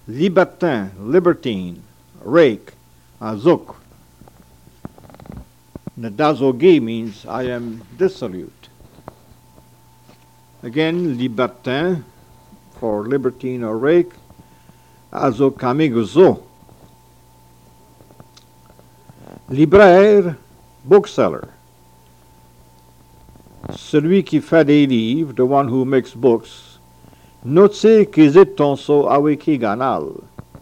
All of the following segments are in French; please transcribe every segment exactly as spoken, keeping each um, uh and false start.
libertin, libertine, rake, azuk. Nadazogi means I am dissolute. Again, libertin for libertine or rake, azokamigozo. Libraire, bookseller. Celui qui fait des livres, the one who makes books. Notse kizit tonso aweki ganal.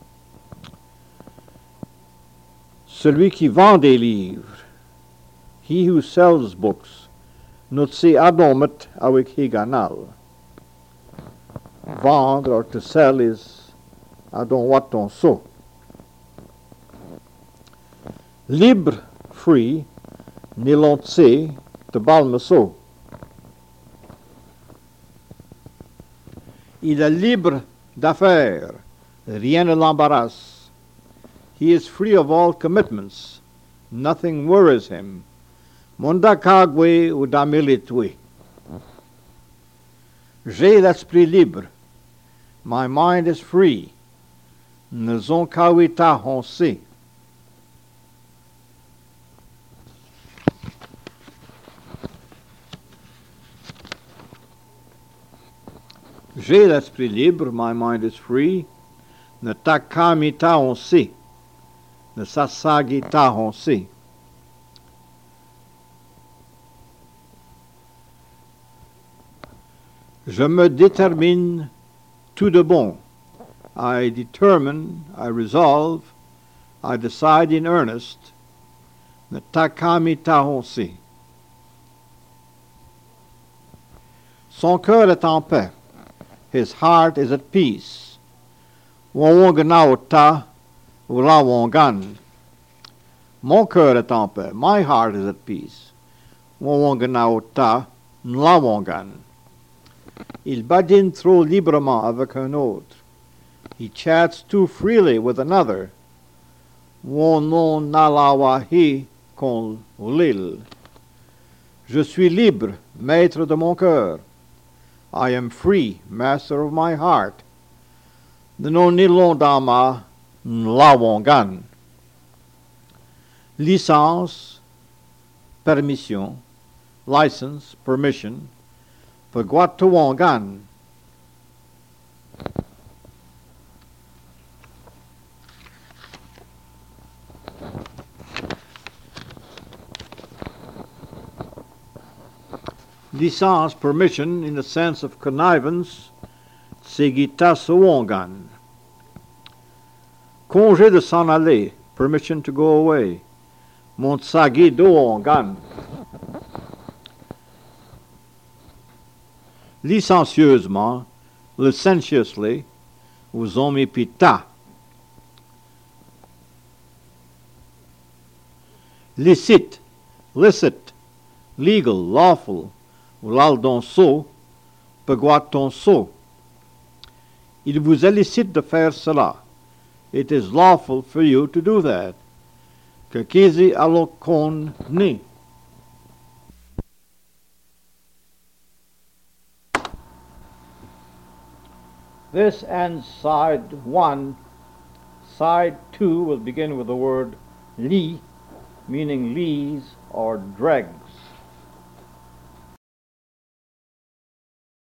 Celui qui vend des livres. He who sells books. Notse adomet aweki ganal. Vendre or to sell is adon wat tonso. Libre, free, nilonse, de balmeso. Il est libre d'affaires, rien ne l'embarrasse. He is free of all commitments, nothing worries him. Mondakagwe ou damilitwe. J'ai l'esprit libre, my mind is free. Nzon kawita honse. J'ai l'esprit libre, my mind is free. Ne takamita honse. Ne sasagita honse. Je me détermine tout de bon. I determine, I resolve, I decide in earnest. Ne takamita honse. Son cœur est en paix. His heart is at peace. Wawonganaota ulawangan. Mon cœur est en paix. My heart is at peace. Wawonganaota nlawangan. Il badine trop librement avec un autre. He chats too freely with another. Wonon nalawahi kon ulil. Je suis libre, maître de mon cœur. I am free, master of my heart. Nonilondama nlawongan. Licence, permission, license, permission, Pagwatuwangan. Licence, permission, in the sense of connivance, Sigitasuwangan. Congé de s'en aller, permission to go away, Montsagidowangan. Licencieusement, licentiously, uzomipita. Licite, licit, legal, lawful, ulaldonso, pegwatonso. Il vous est licite de faire cela. It is lawful for you to do that. Kakizi alokon ni. This ends side one. Side two will begin with the word li, meaning lees or dregs.